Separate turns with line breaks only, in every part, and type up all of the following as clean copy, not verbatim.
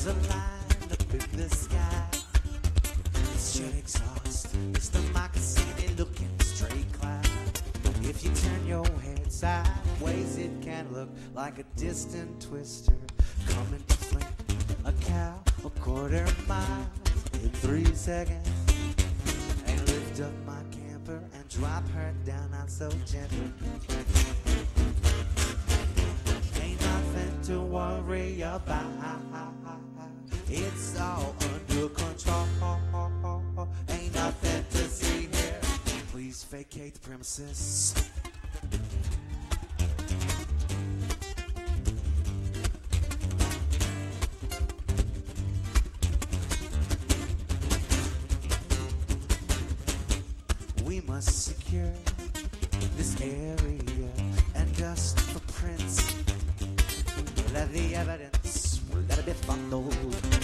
There's a line up in the sky. It's jet exhaust. It's the moccasin looking straight cloud. If you turn your head sideways, it can look like a distant twister coming to fling a cow a quarter mile in 3 seconds. And lift up my camper and drop her down not so gently. Ain't nothing to worry about. It's all under control. Ain't nothing to see here. Please vacate the premises. We must secure this area and dust footprints. Let the evidence, let it be followed.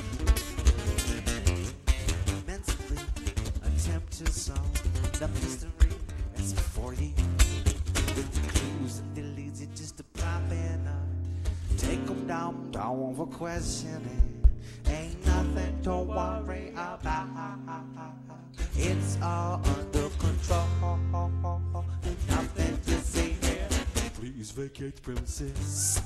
Mentally attempt to solve the mystery that's before you. With the clues and the leads, it just a popping up. Take them down for questioning. Ain't nothing to worry about. It's all under control. Ain't nothing to see here. Please vacate the premises.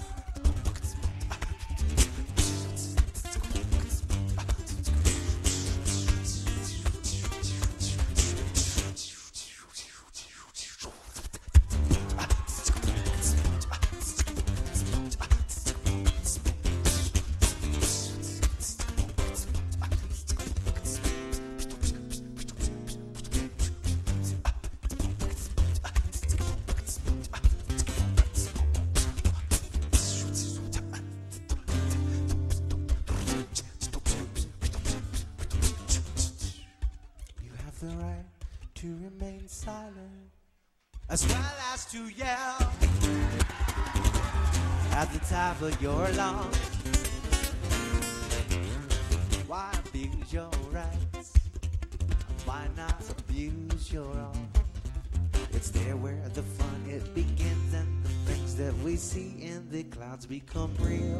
The right to remain silent, as well as to yell at the top of your lungs. Why abuse your rights? Why not abuse your own? It's there where the fun it begins, and the things that we see in the clouds become real.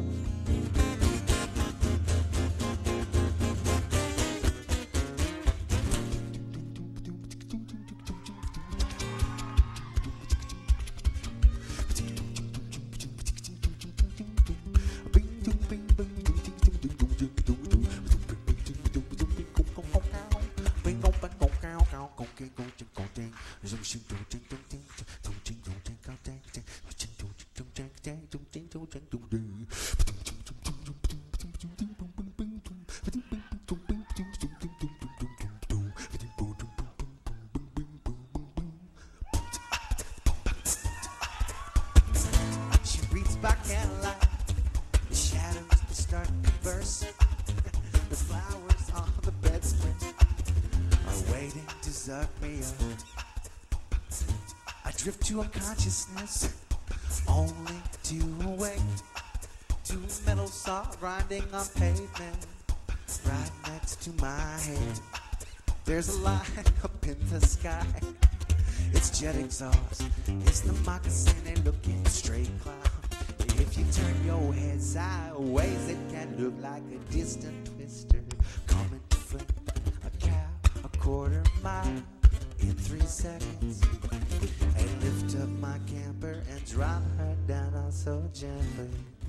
She reads by candlelight, the shadows that start to burst. The flowers on the bedspread are waiting to suck me up. I drift to unconsciousness, only to awake to metal saw grinding on pavement right next to my head. There's a line up in the sky. It's jet exhaust. It's the moccasin looking straight cloud. If you turn your head sideways, it can look like a distant twister coming to flip a cow a quarter mile in 3 seconds. I lift up my camper and drop her down oh so gently.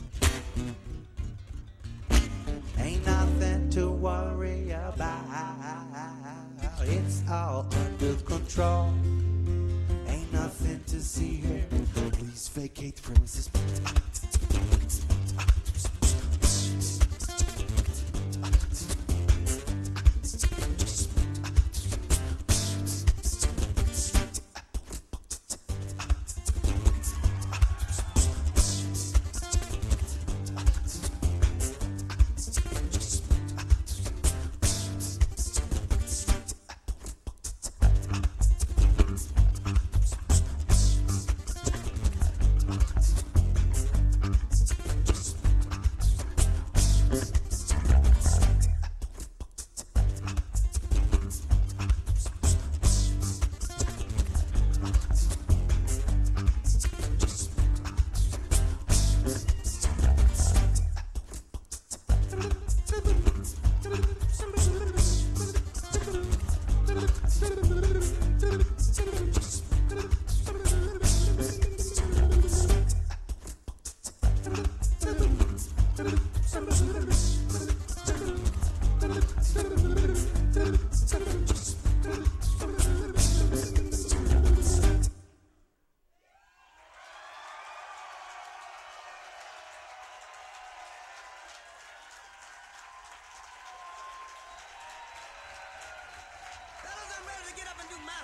Ain't nothing to worry about. It's all under control. Ain't nothing to see here. Please vacate the premises.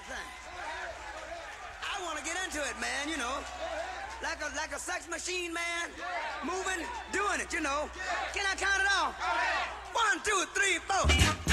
thing. I want to get into it, man, you know. Like a sex machine, man. Moving, doing it, you know. Can I count it off? 1, 2, 3, 4.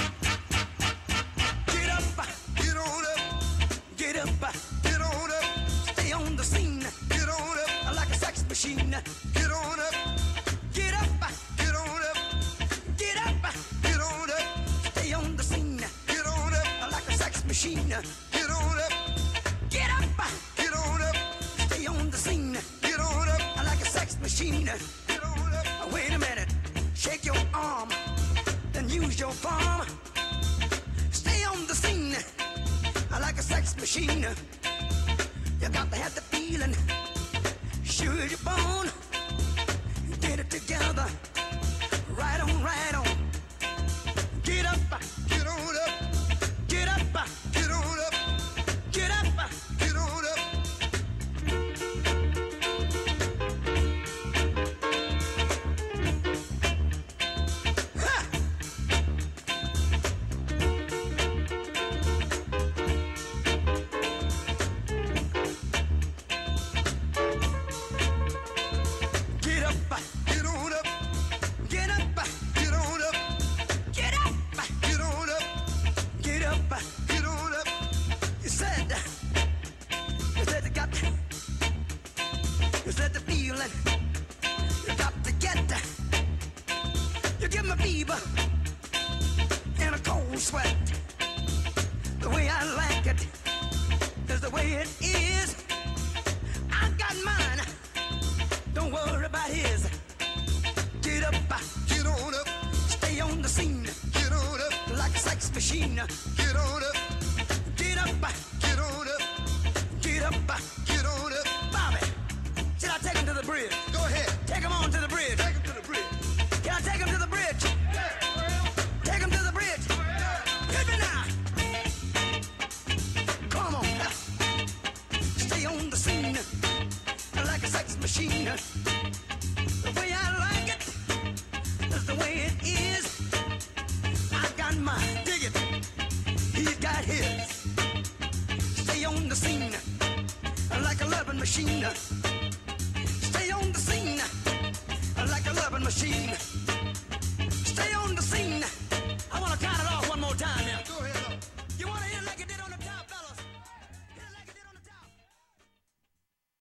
Get up, get on up. Get up, get on up. Stay on the scene. Get on up. Like a sex machine. Get on up. Get up, get on up. Get up, get on up. Stay on the scene. Get on up. Like a sex machine. Get on up. Get up, get on up. Stay on the scene. Get on up. Like a sex machine. Get on up. Wait a minute. Shake your arm. Then use your palm. Stay on the scene. Like a sex machine. You got to have the feeling. Sure you're born. Get it together. Right on, right on. Get up, get on up. Get up, get on up. Get up, get on up. Ha! Get up, get on up. Get up, get on up. Get up, get on up. Get up, get on up. You said you said the feeling. You got to get. You give me fever and a cold sweat. The way I like it is the way it is. I got mine. Don't worry about his. Get up, get on up. Stay on the scene. Get on up. Like a sex machine. Get on up. Get up, get on up. Get up, get on up. Bobby, should I take him to the bridge? Go ahead. Take him on to the bridge. Take him to the bridge. Can I take him to the bridge? Take him to the bridge. Hit me now. Come on. Stay on the scene. Like a sex machine. The way I like it is the way it is. I got mine. Dig it. He's got his. Stay on the scene. Like a loving machine. Stay on the scene. Like a loving machine.